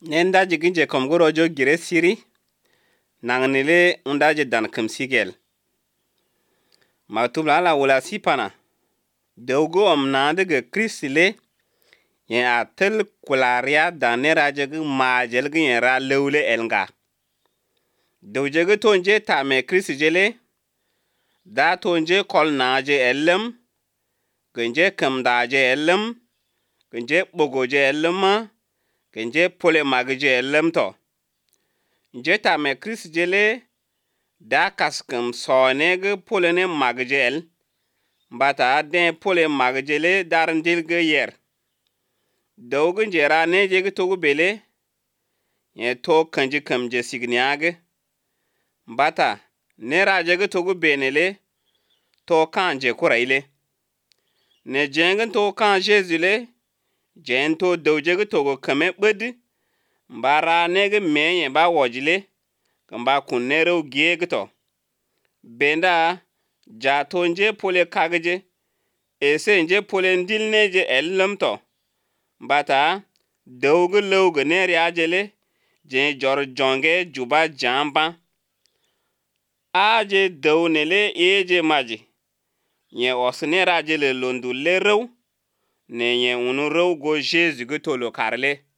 Nenda jiginje komgoro jo gire siri nangnile undaje dan kumsigel matubla la wala sipana dawgo omnande ge krisile yen atel kularia daneraje ge majel ge yen ra lewle elnga dawje ge tonje ta me krisijele da tonje kol naje ellem genje kamdaje ellem genje bogoje ellem genje pole magje ellem to nje ta me krisijele da kaskem sonege pole ne magjel bata den pole magjele darndil ge yer dawgun jera ne je ge togu bele ye to kanji kamje signiage bata ne raje ge togu benele to kanje kuraile ne jengen to kan jezule jen to dawje ge togu kame bedi mbara ne ge menye ba wojile kamba kunero giege to benda jatonje pole kagje esenje pole ndilneje ellem to bata dawgu lawgu ne riajele je jor jonge juba jamba aje dawnele eje maji ye osne rajele londu lerew ne ye unu rew go Jesu ge tolo karle